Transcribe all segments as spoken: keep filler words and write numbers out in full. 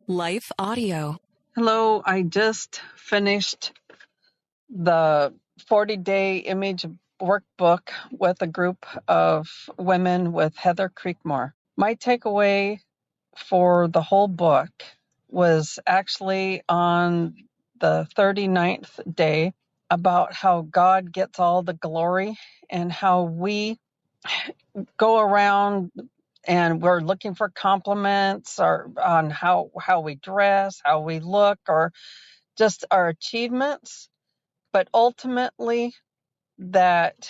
Life Audio. Hello, I just finished the forty-day image workbook with a group of women with Heather Creekmore. My takeaway for the whole book was actually on the thirty-ninth day about how God gets all the glory and how we go around and we're looking for compliments or on how how we dress, how we look, or just our achievements, but ultimately that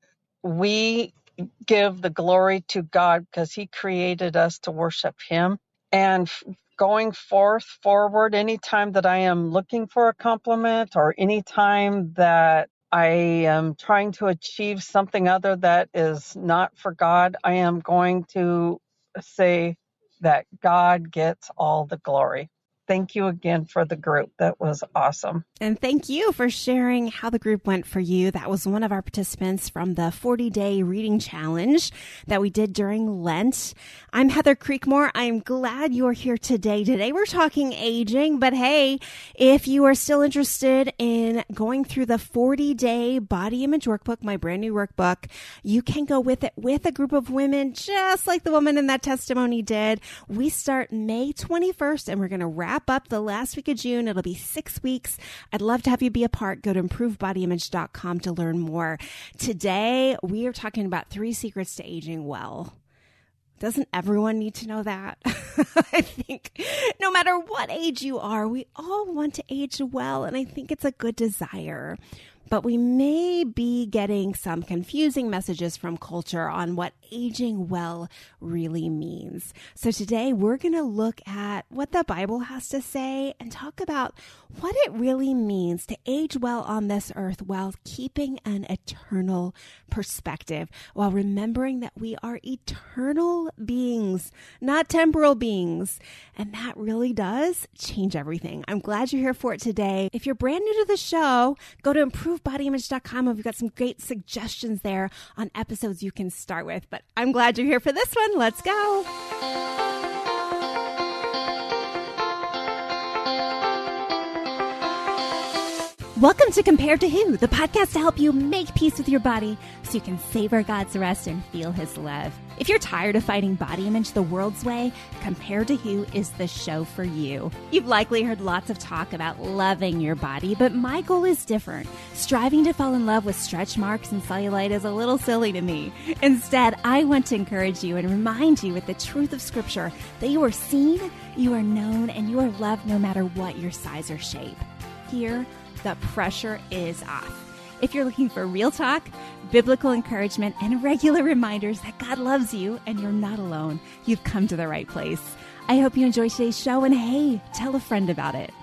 we give the glory to God because He created us to worship Him. And f- going forth, forward, anytime that I am looking for a compliment or anytime that I am trying to achieve something other that is not for God, I am going to say that God gets all the glory. Thank you again for the group. That was awesome. And thank you for sharing how the group went for you. That was one of our participants from the forty-day reading challenge that we did during Lent. I'm Heather Creekmore. I'm glad you're here today. Today we're talking aging, but hey, if you are still interested in going through the forty-day body image workbook, my brand new workbook, you can go with it with a group of women, just like the woman in that testimony did. We start May twenty-first, and we're going to wrap up the last week of June. It'll be six weeks. I'd love to have you be a part. Go to improve body image dot com to learn more. Today, we are talking about three secrets to aging well. Doesn't everyone need to know that? I think no matter what age you are, we all want to age well, and I think it's a good desire. But we may be getting some confusing messages from culture on what aging well really means. So today we're going to look at what the Bible has to say and talk about what it really means to age well on this earth while keeping an eternal perspective, while remembering that we are eternal beings, not temporal beings. And that really does change everything. I'm glad you're here for it today. If you're brand new to the show, go to improve body image dot com. We've got some great suggestions there on episodes you can start with. But I'm glad you're here for this one. Let's go. Welcome to Compared to Who, the podcast to help you make peace with your body so you can savor God's rest and feel His love. If you're tired of fighting body image the world's way, Compared to Who is the show for you. You've likely heard lots of talk about loving your body, but my goal is different. Striving to fall in love with stretch marks and cellulite is a little silly to me. Instead, I want to encourage you and remind you with the truth of Scripture that you are seen, you are known, and you are loved no matter what your size or shape. Here, the pressure is off. If you're looking for real talk, biblical encouragement, and regular reminders that God loves you and you're not alone, you've come to the right place. I hope you enjoy today's show, and hey, tell a friend about it.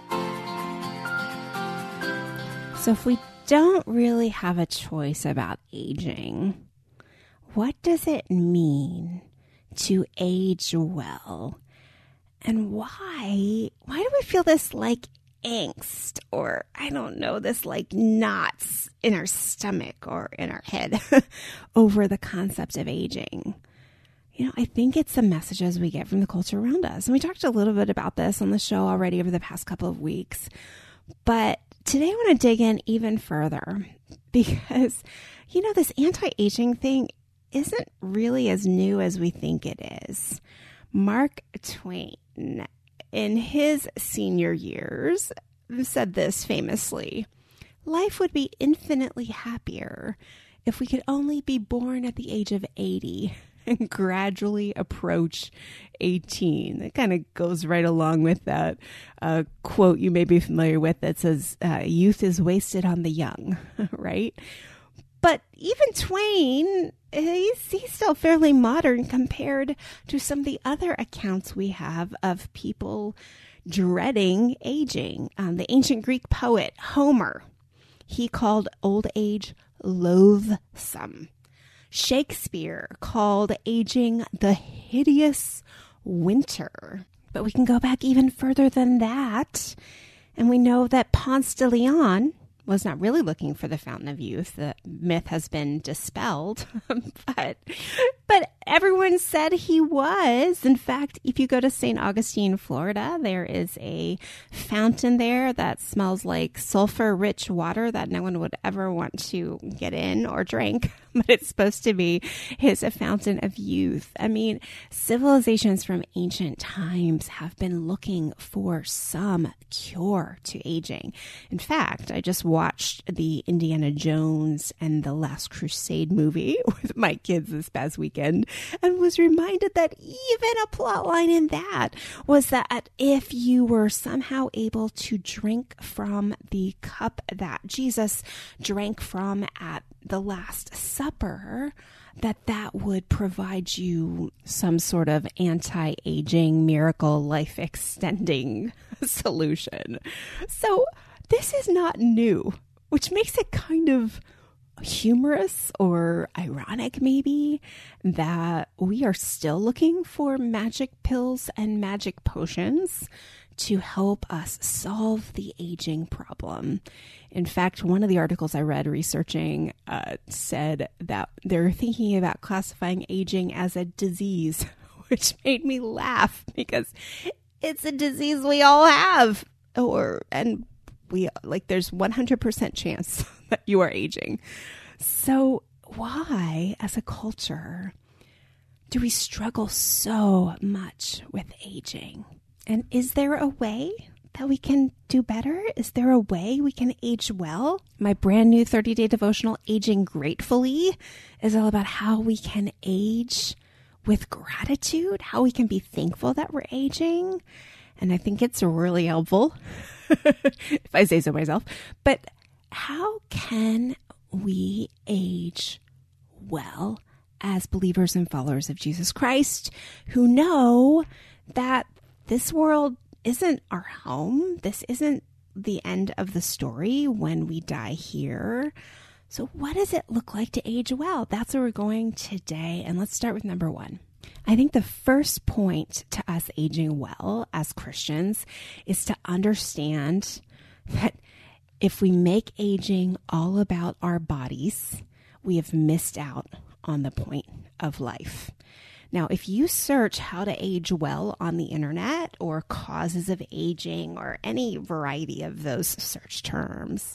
So if we don't really have a choice about aging, what does it mean to age well? And why? Why do we feel this like angst, or I don't know, this like knots in our stomach or in our head over the concept of aging? You know, I think it's the messages we get from the culture around us. And we talked a little bit about this on the show already over the past couple of weeks. But today I want to dig in even further because, you know, this anti-aging thing isn't really as new as we think it is. Mark Twain, in his senior years, said this famously: life would be infinitely happier if we could only be born at the age of eighty and gradually approach eighteen. That kind of goes right along with that uh, quote you may be familiar with that says, uh, youth is wasted on the young, right? But even Twain, he's, he's still fairly modern compared to some of the other accounts we have of people dreading aging. Um, the ancient Greek poet Homer, he called old age loathsome. Shakespeare called aging the hideous winter. But we can go back even further than that. And we know that Ponce de Leon was not really looking for the fountain of youth. The myth has been dispelled, but but everyone said he was. In fact, if you go to Saint Augustine, Florida, there is a fountain there that smells like sulfur-rich water that no one would ever want to get in or drink, but it's supposed to be his a fountain of youth. I mean, civilizations from ancient times have been looking for some cure to aging. In fact, I just watched the Indiana Jones and the Last Crusade movie with my kids this past weekend and was reminded that even a plot line in that was that if you were somehow able to drink from the cup that Jesus drank from at the Last Supper, that that would provide you some sort of anti-aging, miracle, life-extending solution. So this is not new, which makes it kind of humorous or ironic maybe that we are still looking for magic pills and magic potions to help us solve the aging problem. In fact, one of the articles I read researching uh, said that they're thinking about classifying aging as a disease, which made me laugh because it's a disease we all have, or and we like there's one hundred percent chance that you are aging. So why, as a culture, do we struggle so much with aging? And is there a way that we can do better? Is there a way we can age well? My brand new thirty-day devotional, Aging Gratefully, is all about how we can age with gratitude, how we can be thankful that we're aging. And I think it's really helpful, if I say so myself. But how can we age well as believers and followers of Jesus Christ who know that this world isn't our home? This isn't the end of the story when we die here. So what does it look like to age well? That's where we're going today. And let's start with number one. I think the first point to us aging well as Christians is to understand that if we make aging all about our bodies, we have missed out on the point of life. Now, if you search how to age well on the internet or causes of aging or any variety of those search terms,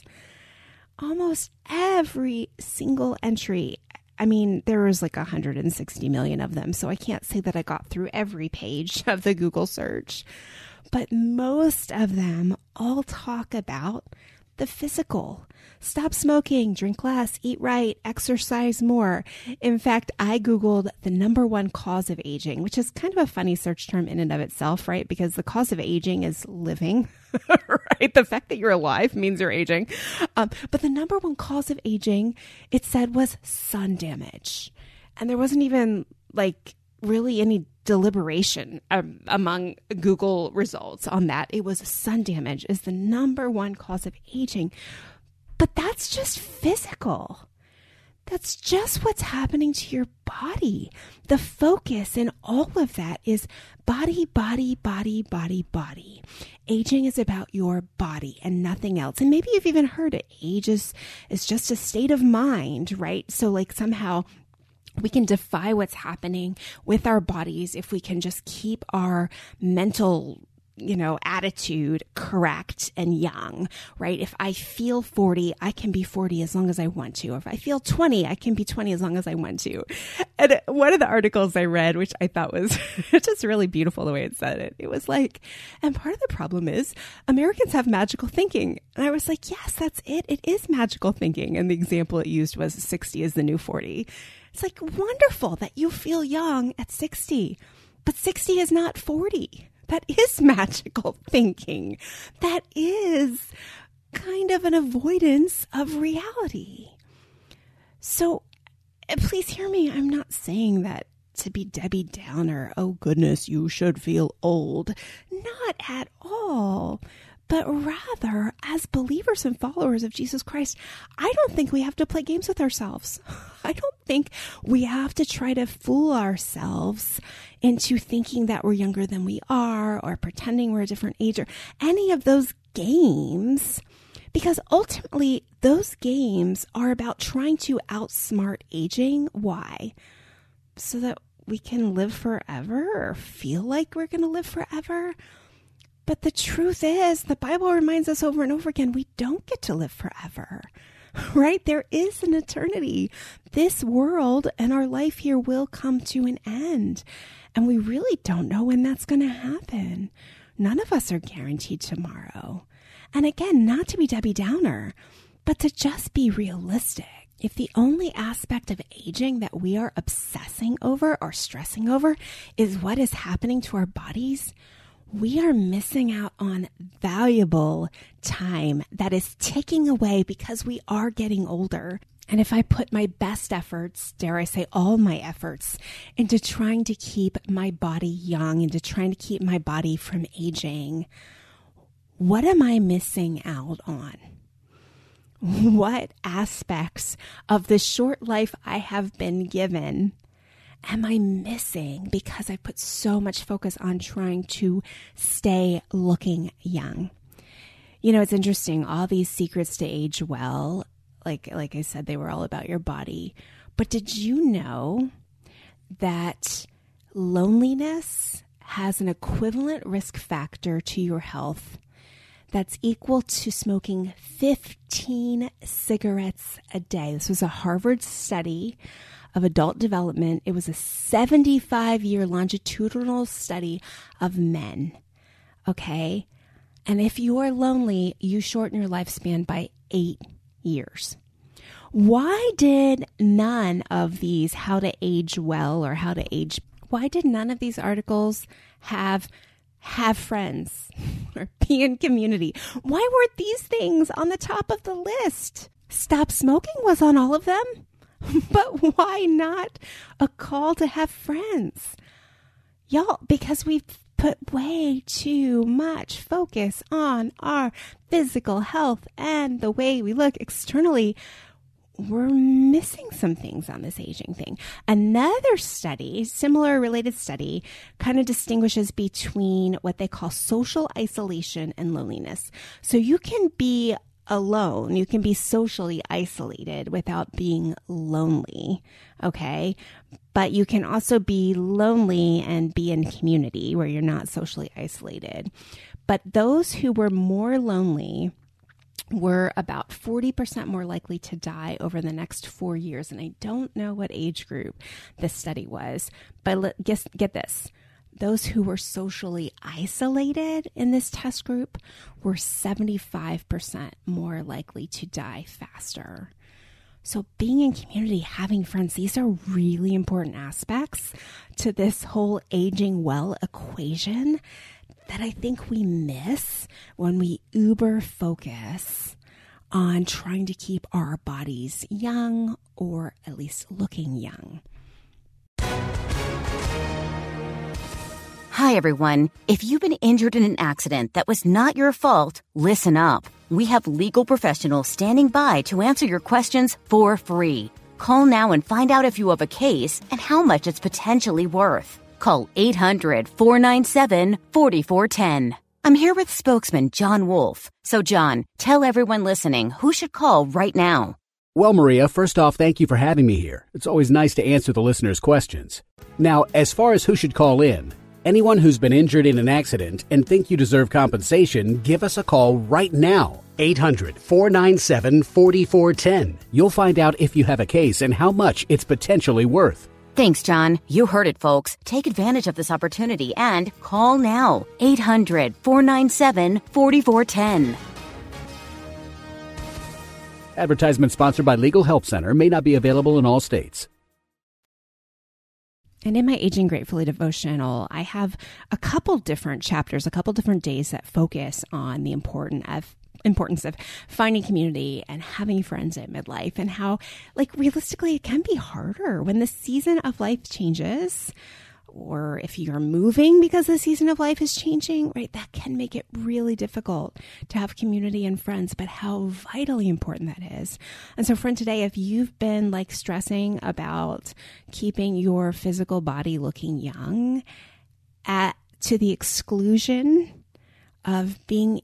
almost every single entry, I mean, there was like one hundred sixty million of them, so I can't say that I got through every page of the Google search, but most of them all talk about the physical. Stop smoking, drink less, eat right, exercise more. In fact, I Googled the number one cause of aging, which is kind of a funny search term in and of itself, right? Because the cause of aging is living, right? The fact that you're alive means you're aging. Um, but the number one cause of aging, it said, was sun damage. And there wasn't even like really any deliberation um, among Google results on that. It was sun damage is the number one cause of aging. But that's just physical. That's just what's happening to your body. The focus in all of that is body, body, body, body, body. Aging is about your body and nothing else. And maybe you've even heard it. Age is, is just a state of mind, right? So like somehow we can defy what's happening with our bodies if we can just keep our mental, you know, attitude correct and young, right? If I feel forty, I can be forty as long as I want to. Or if I feel twenty, I can be twenty as long as I want to. And one of the articles I read, which I thought was just really beautiful the way it said it, it was like, and part of the problem is Americans have magical thinking. And I was like, yes, that's it. It is magical thinking. And the example it used was sixty is the new forty. It's like wonderful that you feel young at sixty, but sixty is not forty. That is magical thinking. That is kind of an avoidance of reality. So please hear me. I'm not saying that to be Debbie Downer. Oh goodness, you should feel old. Not at all. But rather, as believers and followers of Jesus Christ, I don't think we have to play games with ourselves. I don't think we have to try to fool ourselves into thinking that we're younger than we are or pretending we're a different age or any of those games, Because ultimately, those games are about trying to outsmart aging. Why? So that we can live forever or feel like we're going to live forever. But the truth is, the Bible reminds us over and over again, we don't get to live forever, right? There is an eternity. This world and our life here will come to an end. And we really don't know when that's going to happen. None of us are guaranteed tomorrow. And again, not to be Debbie Downer, but to just be realistic. If the only aspect of aging that we are obsessing over or stressing over is what is happening to our bodies, we are missing out on valuable time that is ticking away because we are getting older. And if I put my best efforts, dare I say all my efforts, into trying to keep my body young, into trying to keep my body from aging, what am I missing out on? What aspects of the short life I have been given am I missing because I put so much focus on trying to stay looking young? You know, it's interesting. All these secrets to age well, like, like I said, they were all about your body. But did you know that loneliness has an equivalent risk factor to your health that's equal to smoking fifteen cigarettes a day? This was a Harvard study of adult development. It was a seventy-five year longitudinal study of men. Okay. And if you are lonely, you shorten your lifespan by eight years. Why did none of these how to age well or how to age, why did none of these articles have have friends or be in community? Why weren't these things on the top of the list? Stop smoking was on all of them. But why not a call to have friends? Y'all, because we've put way too much focus on our physical health and the way we look externally. We're missing some things on this aging thing. Another study, similar related study, kind of distinguishes between what they call social isolation and loneliness. So you can be alone. You can be socially isolated without being lonely, okay? But you can also be lonely and be in community where you're not socially isolated. But those who were more lonely were about forty percent more likely to die over the next four years. And I don't know what age group this study was, but let, guess, get this. Those who were socially isolated in this test group were seventy-five percent more likely to die faster. So being in community, having friends, these are really important aspects to this whole aging well equation that I think we miss when we uber focus on trying to keep our bodies young or at least looking young. Hi, everyone. If you've been injured in an accident that was not your fault, listen up. We have legal professionals standing by to answer your questions for free. Call now and find out if you have a case and how much it's potentially worth. Call eight hundred, four nine seven, four four one zero. I'm here with spokesman John Wolf. So, John, tell everyone listening who should call right now. Well, Maria, first off, thank you for having me here. It's always nice to answer the listeners' questions. Now, as far as who should call in, anyone who's been injured in an accident and think you deserve compensation, give us a call right now. eight hundred, four nine seven, four four one zero. You'll find out if you have a case and how much it's potentially worth. Thanks, John. You heard it, folks. Take advantage of this opportunity and call now. eight hundred, four nine seven, four four one zero. Advertisement sponsored by Legal Help Center. May not be available in all states. And in my Aging Gratefully devotional, I have a couple different chapters, a couple different days that focus on the important of importance of finding community and having friends at midlife, and how, like, realistically, it can be harder when the season of life changes, or if you're moving because the season of life is changing, right? That can make it really difficult to have community and friends, but how vitally important that is. And so, friend, today, if you've been like stressing about keeping your physical body looking young at to the exclusion of being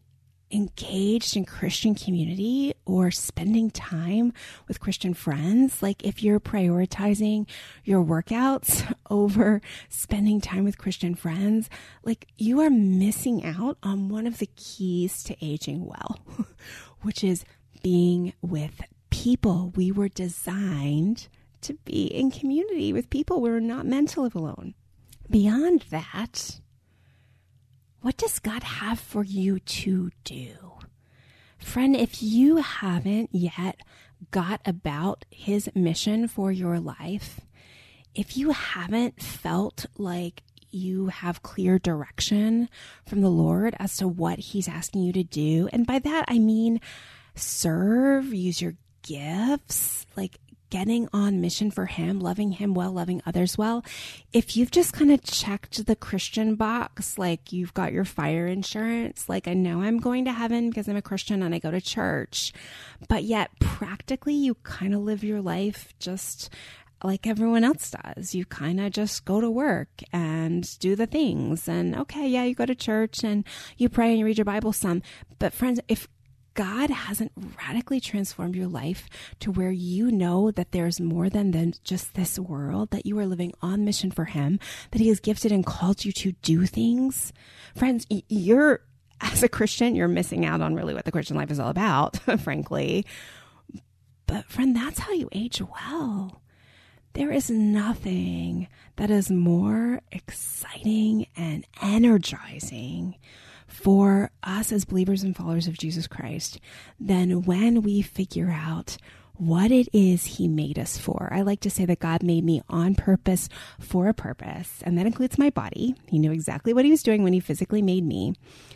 engaged in Christian community or spending time with Christian friends, like if you're prioritizing your workouts over spending time with Christian friends, like you are missing out on one of the keys to aging well, which is being with people. We were designed to be in community with people. We were not meant to live alone. Beyond that, what does God have for you to do? Friend, if you haven't yet got about his mission for your life, if you haven't felt like you have clear direction from the Lord as to what he's asking you to do, and by that I mean serve, use your gifts, like getting on mission for him, loving him well, loving others well. If you've just kind of checked the Christian box, like you've got your fire insurance, like I know I'm going to heaven because I'm a Christian and I go to church, but yet practically you kind of live your life just like everyone else does. You kind of just go to work and do the things. And okay, yeah, you go to church and you pray and you read your Bible some. But friends, if God hasn't radically transformed your life to where you know that there's more than, than just this world, that you are living on mission for him, that he has gifted and called you to do things. Friends, you're, as a Christian, you're missing out on really what the Christian life is all about, frankly. But friend, that's how you age well. There is nothing that is more exciting and energizing for us as believers and followers of Jesus Christ than when we figure out what it is he made us for. I like to say that God made me on purpose for a purpose, and that includes my body. He knew exactly what he was doing when he physically made me.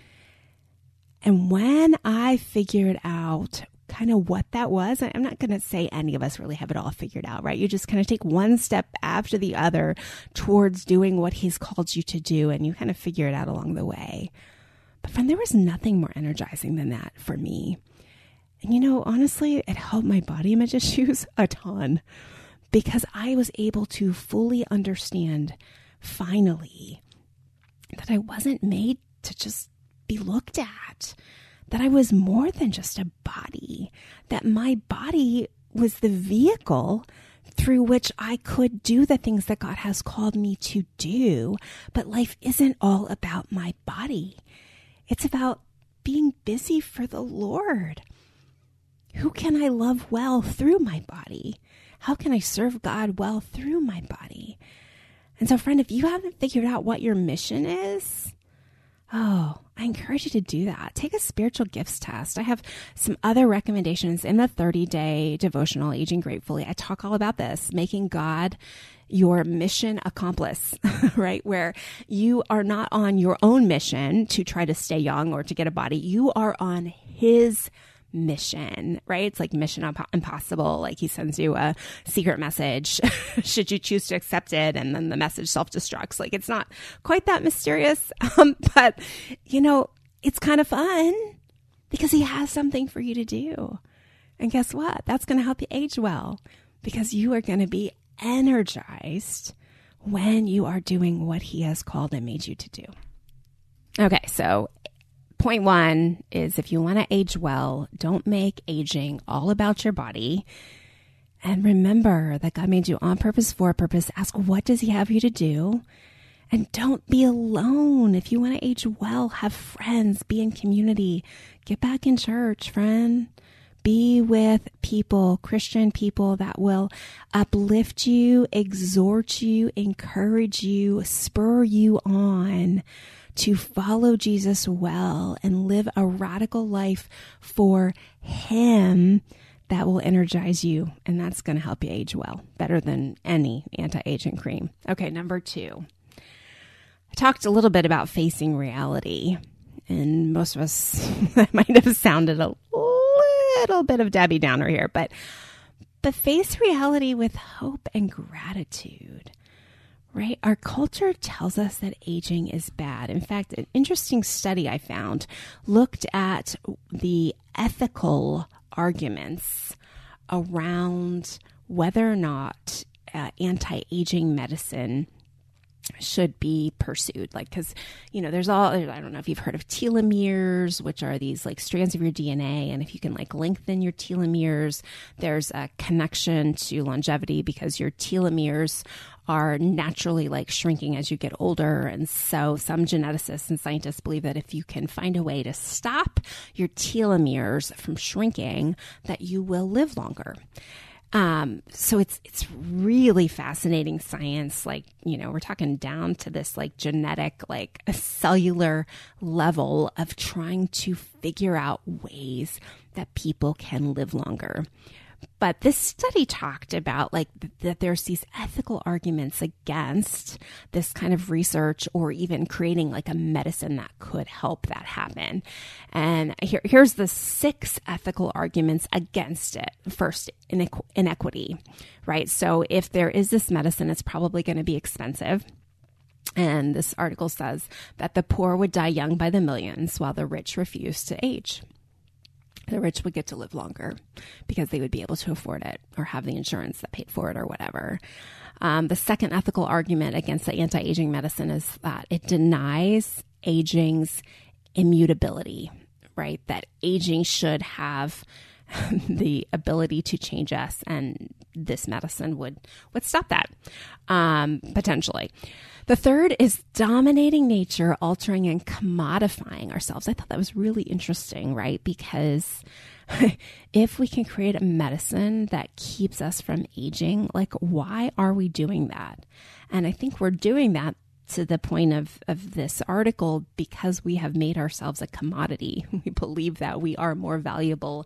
And when I figured out kind of what that was, I'm not going to say any of us really have it all figured out, right? You just kind of take one step after the other towards doing what he's called you to do, and you kind of figure it out along the way. But friend, there was nothing more energizing than that for me. And you know, honestly, it helped my body image issues a ton because I was able to fully understand finally that I wasn't made to just be looked at, that I was more than just a body, that my body was the vehicle through which I could do the things that God has called me to do. But life isn't all about my body. It's about being busy for the Lord. Who can I love well through my body? How can I serve God well through my body? And so, friend, if you haven't figured out what your mission is, oh, I encourage you to do that. Take a spiritual gifts test. I have some other recommendations in the thirty-day devotional, Aging Gratefully. I talk all about this, making God your mission accomplice, right? Where you are not on your own mission to try to stay young or to get a body. You are on his mission, right? It's like Mission Impossible. Like he sends you a secret message should you choose to accept it, and then the message self-destructs. Like it's not quite that mysterious, um, but you know, it's kind of fun because he has something for you to do. And guess what? That's going to help you age well because you are going to be energized when you are doing what he has called and made you to do. Okay, so point one is if you want to age well, don't make aging all about your body. And remember that God made you on purpose for a purpose. Ask, what does he have you to do? And don't be alone. If you want to age well, have friends, be in community, get back in church, friend. Be with people, Christian people that will uplift you, exhort you, encourage you, spur you on to follow Jesus well and live a radical life for him that will energize you. And that's going to help you age well, better than any anti-aging cream. Okay, number two. I talked a little bit about facing reality, and most of us that might have sounded a little bit of Debbie Downer here, but but face reality with hope and gratitude, right? Our culture tells us that aging is bad. In fact, an interesting study I found looked at the ethical arguments around whether or not uh, anti-aging medicine should be pursued. Like, because, you know, there's all, I don't know if you've heard of telomeres, which are these like strands of your D N A. And if you can like lengthen your telomeres, there's a connection to longevity because your telomeres are naturally like shrinking as you get older. And so some geneticists and scientists believe that if you can find a way to stop your telomeres from shrinking, that you will live longer. Um, so it's, it's really fascinating science. Like, you know, we're talking down to this like genetic, like a cellular level of trying to figure out ways that people can live longer. But this study talked about like th- that there's these ethical arguments against this kind of research or even creating like a medicine that could help that happen. And here, here's the six ethical arguments against it. First, inequ- inequity, right? So if there is this medicine, it's probably going to be expensive. And this article says that the poor would die young by the millions while the rich refuse to age. The rich would get to live longer because they would be able to afford it or have the insurance that paid for it or whatever. Um, the second ethical argument against the anti-aging medicine is that it denies aging's immutability, right? That aging should have the ability to change us, and this medicine would, would stop that, um, potentially. The third is dominating nature, altering and commodifying ourselves. I thought that was really interesting, right? Because if we can create a medicine that keeps us from aging, like, why are we doing that? And I think we're doing that to the point of, of this article because we have made ourselves a commodity. We believe that we are more valuable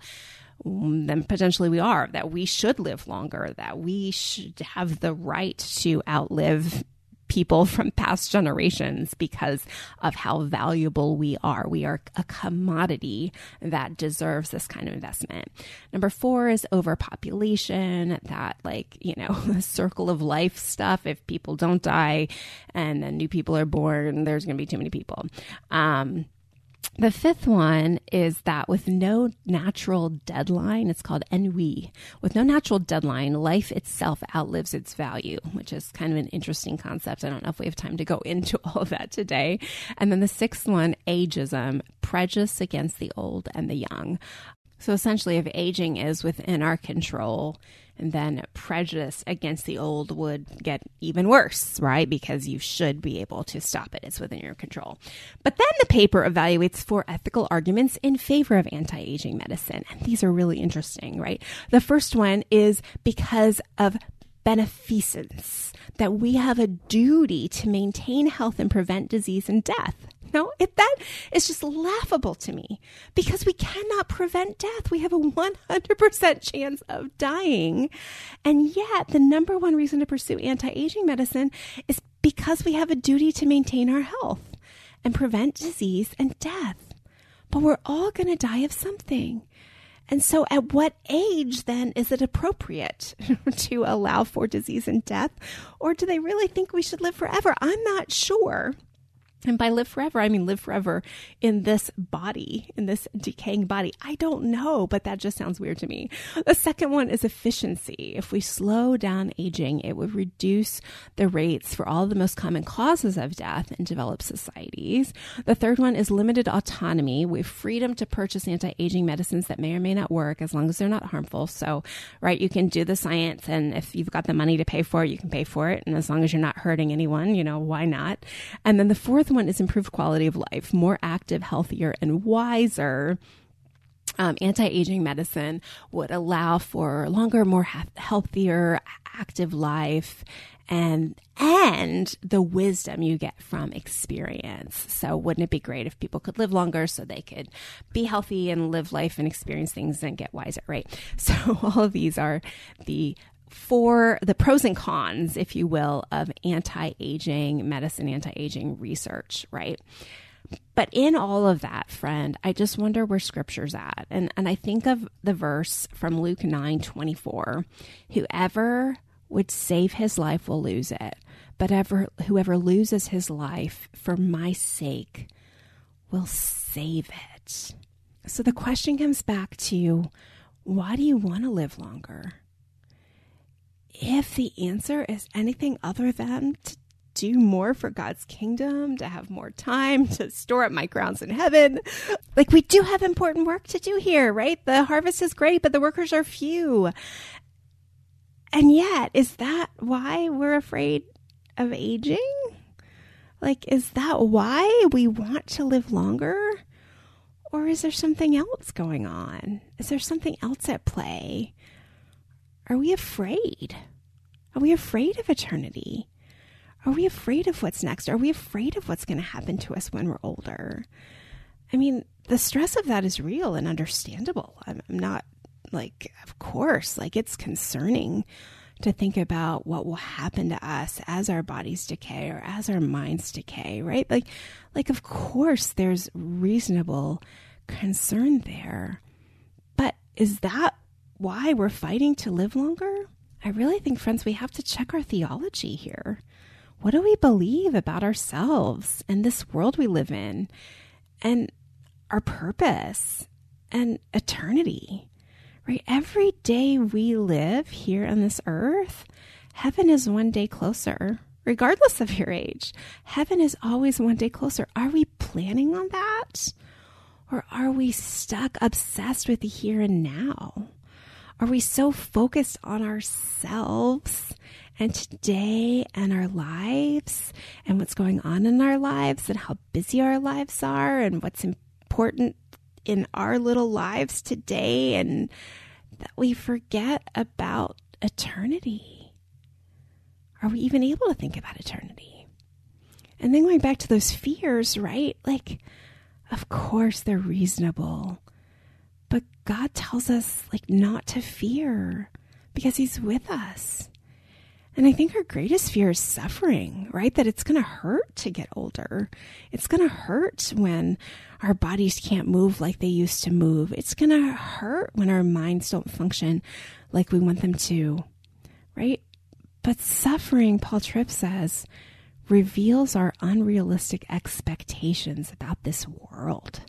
than potentially we are, that we should live longer, that we should have the right to outlive people from past generations because of how valuable we are. We are a commodity that deserves this kind of investment. Number four is overpopulation, that like, you know, the circle of life stuff. If people don't die and then new people are born, there's going to be too many people. Um, The fifth one is that with no natural deadline, it's called ennui. With no natural deadline, life itself outlives its value, which is kind of an interesting concept. I don't know if we have time to go into all of that today. And then the sixth one, ageism, prejudice against the old and the young. So essentially, if aging is within our control, and then prejudice against the old would get even worse, right? Because you should be able to stop it. It's within your control. But then the paper evaluates four ethical arguments in favor of anti-aging medicine. And these are really interesting, right? The first one is because of beneficence, that we have a duty to maintain health and prevent disease and death. No, it, that is just laughable to me because we cannot prevent death. We have a one hundred percent chance of dying. And yet the number one reason to pursue anti-aging medicine is because we have a duty to maintain our health and prevent disease and death. But we're all going to die of something. And so at what age then is it appropriate to allow for disease and death? Or do they really think we should live forever? I'm not sure. And by live forever, I mean live forever in this body, in this decaying body. I don't know, but that just sounds weird to me. The second one is efficiency. If we slow down aging, it would reduce the rates for all the most common causes of death in developed societies. The third one is limited autonomy. We have freedom to purchase anti-aging medicines that may or may not work as long as they're not harmful. So, right, you can do the science, and if you've got the money to pay for it, you can pay for it. And as long as you're not hurting anyone, you know, why not? And then the fourth one is improved quality of life, more active, healthier, and wiser. Um, anti-aging medicine would allow for longer, more ha- healthier, active life, and and the wisdom you get from experience. So wouldn't it be great if people could live longer so they could be healthy and live life and experience things and get wiser, right? So all of these are the for the pros and cons, if you will, of anti-aging medicine, anti-aging research, right? But in all of that, friend, I just wonder where scripture's at. And and I think of the verse from Luke nine twenty-four, whoever would save his life will lose it, but ever whoever loses his life for my sake will save it. So the question comes back to, why do you want to live longer? If the answer is anything other than to, do more for God's kingdom, to have more time, to store up my grounds in heaven. Like, we do have important work to do here, right? The harvest is great, but the workers are few. And yet, is that why we're afraid of aging? Like, is that why we want to live longer? Or is there something else going on? Is there something else at play? Are we afraid? Are we afraid of eternity? Are we afraid of what's next? Are we afraid of what's going to happen to us when we're older? I mean, the stress of that is real and understandable. I'm not like, of course, like it's concerning to think about what will happen to us as our bodies decay or as our minds decay, right? Like, like, of course, there's reasonable concern there. But is that why we're fighting to live longer? I really think, friends, we have to check our theology here. What do we believe about ourselves and this world we live in and our purpose and eternity? Right? Every day we live here on this earth, heaven is one day closer, regardless of your age. Heaven is always one day closer. Are we planning on that? Or are we stuck, obsessed with the here and now? Are we so focused on ourselves and today and our lives and what's going on in our lives and how busy our lives are and what's important in our little lives today, and that we forget about eternity? Are we even able to think about eternity? And then going back to those fears, right? Like, of course they're reasonable, but God tells us like not to fear because he's with us. And I think our greatest fear is suffering, right? That it's going to hurt to get older. It's going to hurt when our bodies can't move like they used to move. It's going to hurt when our minds don't function like we want them to, right? But suffering, Paul Tripp says, reveals our unrealistic expectations about this world,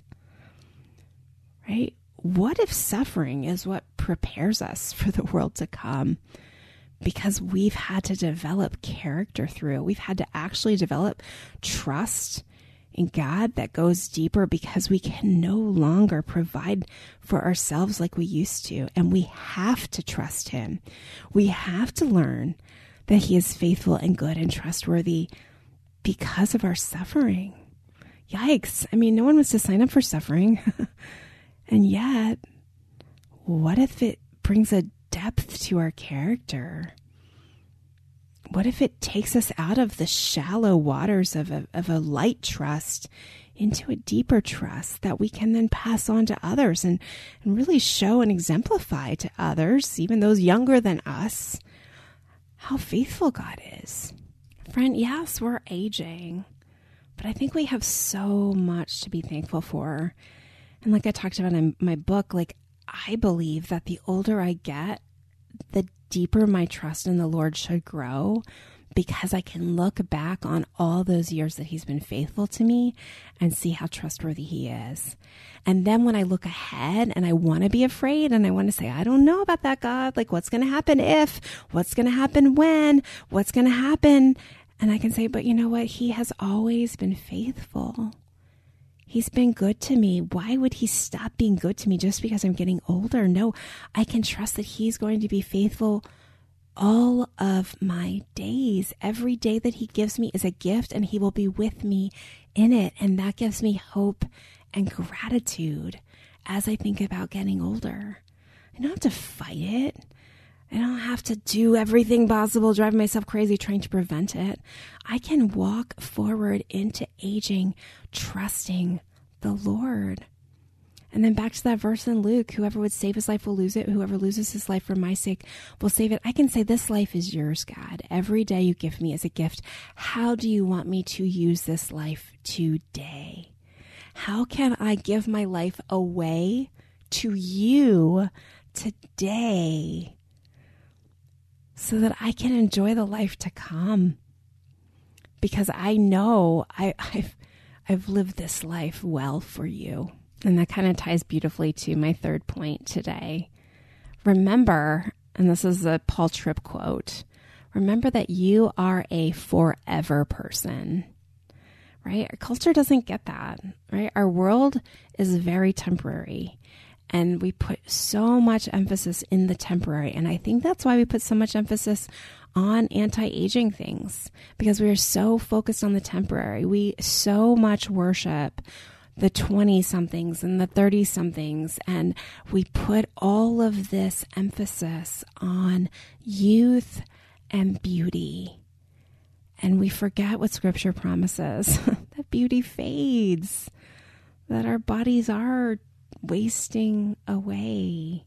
right? What if suffering is what prepares us for the world to come? Because we've had to develop character through it. We've had to actually develop trust in God that goes deeper because we can no longer provide for ourselves like we used to. And we have to trust him. We have to learn that he is faithful and good and trustworthy because of our suffering. Yikes. I mean, no one wants to sign up for suffering. And yet, what if it brings a depth to our character? What if it takes us out of the shallow waters of a, of a light trust into a deeper trust that we can then pass on to others and, and really show and exemplify to others, even those younger than us, how faithful God is? Friend, yes, we're aging, but I think we have so much to be thankful for. And like I talked about in my book, like I believe that the older I get, the deeper my trust in the Lord should grow, because I can look back on all those years that he's been faithful to me and see how trustworthy he is. And then when I look ahead and I want to be afraid and I want to say, I don't know about that, God, like what's going to happen if, what's going to happen when, what's going to happen? And I can say, but you know what? He has always been faithful. He's been good to me. Why would he stop being good to me just because I'm getting older? No, I can trust that he's going to be faithful all of my days. Every day that he gives me is a gift, and he will be with me in it. And that gives me hope and gratitude as I think about getting older. I don't have to fight it. I don't have to do everything possible, drive myself crazy trying to prevent it. I can walk forward into aging, trusting the Lord. And then back to that verse in Luke, whoever would save his life will lose it. Whoever loses his life for my sake will save it. I can say, this life is yours, God. Every day you give me is a gift. How do you want me to use this life today? How can I give my life away to you today so that I can enjoy the life to come? Because I know I, I've, I've lived this life well for you. And that kind of ties beautifully to my third point today. Remember, and this is a Paul Tripp quote, remember that you are a forever person, right? Our culture doesn't get that, right? Our world is very temporary, and we put so much emphasis in the temporary. And I think that's why we put so much emphasis on anti-aging things, because we are so focused on the temporary. We so much worship the twenty-somethings and the thirty-somethings, and we put all of this emphasis on youth and beauty. And we forget what Scripture promises, that beauty fades, that our bodies are wasting away.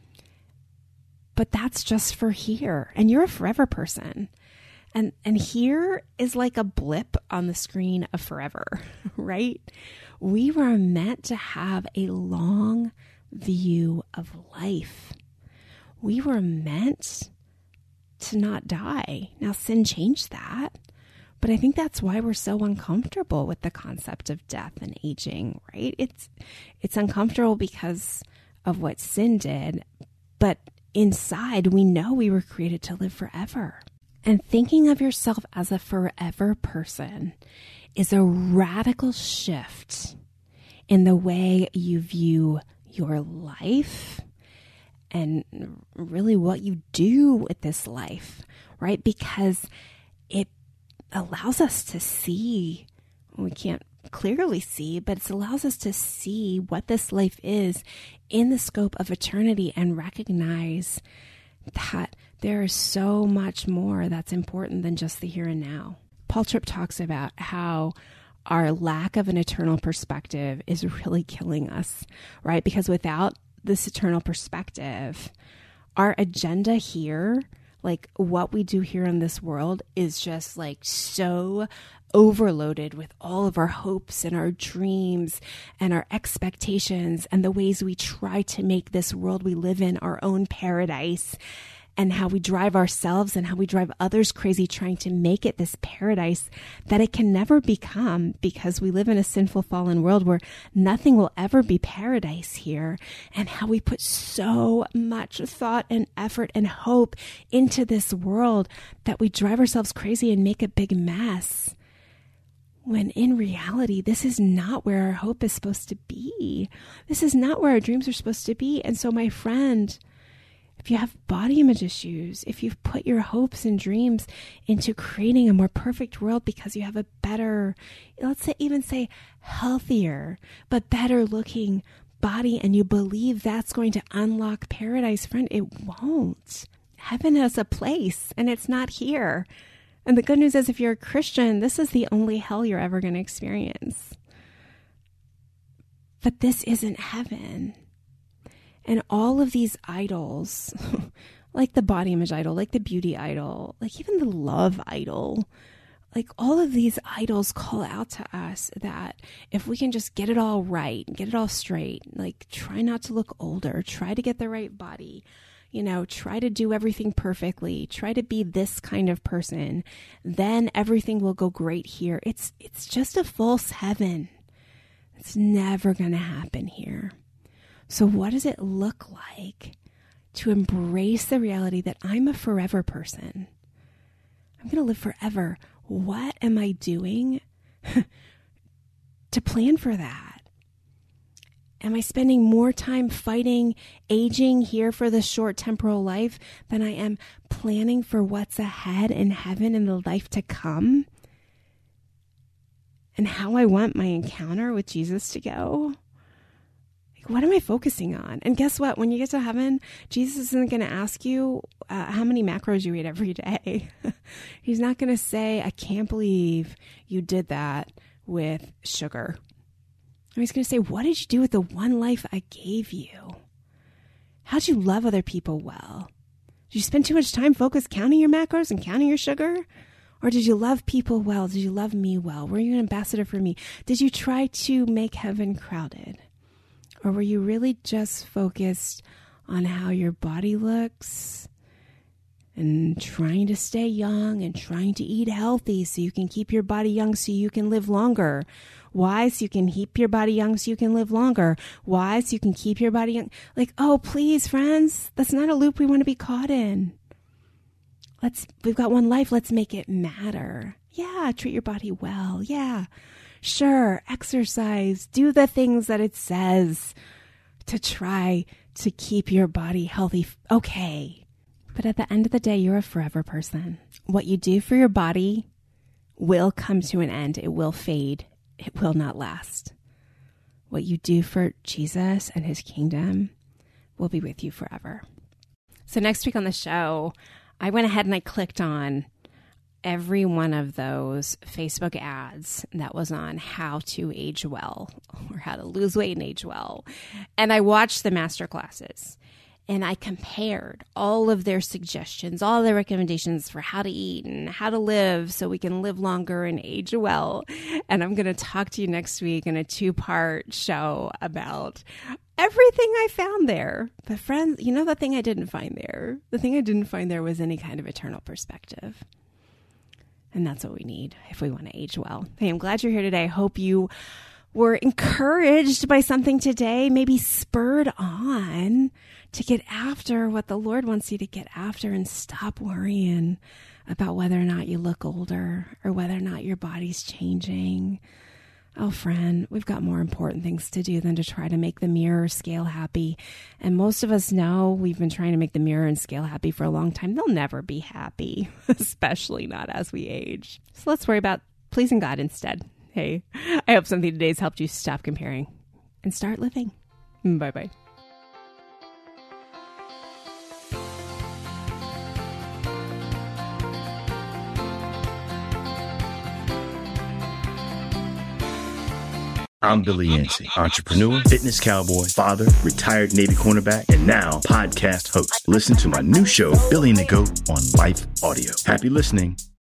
But that's just for here. And you're a forever person. And and here is like a blip on the screen of forever, right? We were meant to have a long view of life. We were meant to not die. Now, sin changed that. But I think that's why we're so uncomfortable with the concept of death and aging, right? It's it's uncomfortable because of what sin did, but inside we know we were created to live forever. And thinking of yourself as a forever person is a radical shift in the way you view your life and really what you do with this life, right? Because it allows us to see, we can't clearly see, but it allows us to see what this life is in the scope of eternity and recognize that there is so much more that's important than just the here and now. Paul Tripp talks about how our lack of an eternal perspective is really killing us, right? Because without this eternal perspective, our agenda here, like what we do here in this world, is just like so overloaded with all of our hopes and our dreams and our expectations and the ways we try to make this world we live in our own paradise, and how we drive ourselves and how we drive others crazy trying to make it this paradise that it can never become, because we live in a sinful, fallen world where nothing will ever be paradise here. And how we put so much thought and effort and hope into this world that we drive ourselves crazy and make a big mess. When in reality, this is not where our hope is supposed to be. This is not where our dreams are supposed to be. And so, my friend, if you have body image issues, if you've put your hopes and dreams into creating a more perfect world because you have a better, let's say, even say healthier, but better looking body, and you believe that's going to unlock paradise, friend, it won't. Heaven has a place, and it's not here. And the good news is, if you're a Christian, this is the only hell you're ever going to experience. But this isn't heaven. And all of these idols, like the body image idol, like the beauty idol, like even the love idol, like all of these idols call out to us that if we can just get it all right, get it all straight, like try not to look older, try to get the right body, you know, try to do everything perfectly, try to be this kind of person, then everything will go great here. It's, it's just a false heaven. It's never going to happen here. So what does it look like to embrace the reality that I'm a forever person? I'm going to live forever. What am I doing to plan for that? Am I spending more time fighting aging here for the short temporal life than I am planning for what's ahead in heaven and the life to come? And how I want my encounter with Jesus to go? What am I focusing on? And guess what? When you get to heaven, Jesus isn't going to ask you uh, how many macros you eat every day. He's not going to say, I can't believe you did that with sugar. And he's going to say, what did you do with the one life I gave you? How'd you love other people well? Did you spend too much time focused counting your macros and counting your sugar? Or did you love people well? Did you love me well? Were you an ambassador for me? Did you try to make heaven crowded? Or were you really just focused on how your body looks and trying to stay young and trying to eat healthy so you can keep your body young so you can live longer? Why? So you can keep your body young so you can live longer. Why? So you can keep your body young. Like, oh, please, friends, that's not a loop we want to be caught in. Let's, we've got one life. Let's make it matter. Yeah. Treat your body well. Yeah. Sure. Exercise. Do the things that it says to try to keep your body healthy. Okay. But at the end of the day, you're a forever person. What you do for your body will come to an end. It will fade. It will not last. What you do for Jesus and his kingdom will be with you forever. So next week on the show, I went ahead and I clicked on every one of those Facebook ads that was on how to age well or how to lose weight and age well. And I watched the master classes and I compared all of their suggestions, all their recommendations for how to eat and how to live so we can live longer and age well. And I'm going to talk to you next week in a two-part show about everything I found there. But friends, you know the thing I didn't find there? The thing I didn't find there was any kind of eternal perspective. And that's what we need if we want to age well. Hey, I'm glad you're here today. I hope you were encouraged by something today, maybe spurred on to get after what the Lord wants you to get after and stop worrying about whether or not you look older or whether or not your body's changing. Oh, friend, we've got more important things to do than to try to make the mirror scale happy. And most of us know we've been trying to make the mirror and scale happy for a long time. They'll never be happy, especially not as we age. So let's worry about pleasing God instead. Hey, I hope something today has helped you stop comparing and start living. Bye-bye. I'm Billy Yancey, entrepreneur, fitness cowboy, father, retired Navy cornerback, and now podcast host. Listen to my new show, Billy and the Goat, on Life Audio. Happy listening.